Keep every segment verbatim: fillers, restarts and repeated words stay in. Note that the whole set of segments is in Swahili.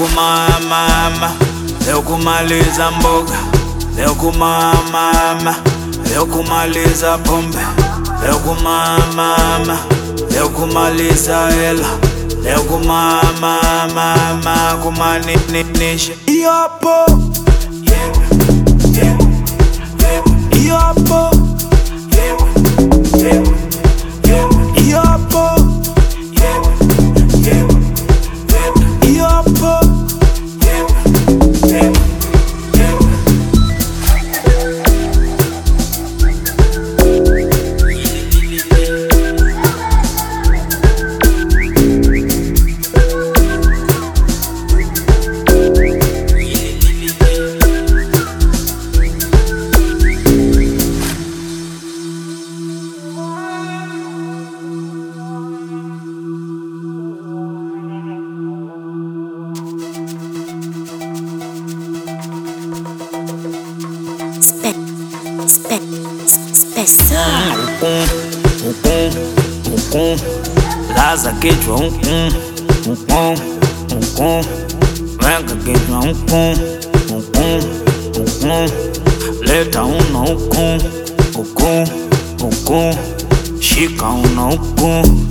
kumama, leo kumaliza mboga, leo kumama, leo kumaliza pombe, leo kumama, leo kumaliza hela, leo kumama, mama kumaninisha. Yopo, yopo, yopo, laza kichwa hukum, hukum, hukum, weka kichwa hukum, hukum, hukum, leta una hukum, hukum, hukum, shika una hukum.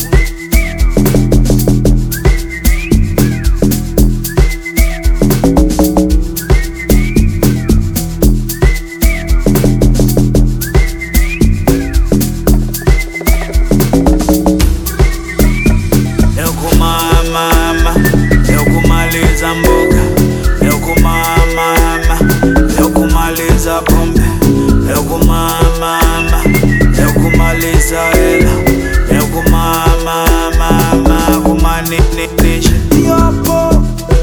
Leo kumaliza mboga, leo kumama, leo kumaliza pombe, leo kumama, leo kumaliza hela, leo kumama, mama kumaninisha. Yopo,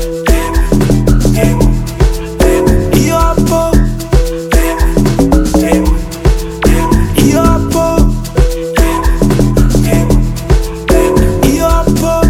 yopo, yopo, yopo.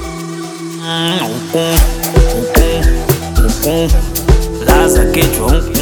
Hukum, hukum, hukum, laza kichwa hukum.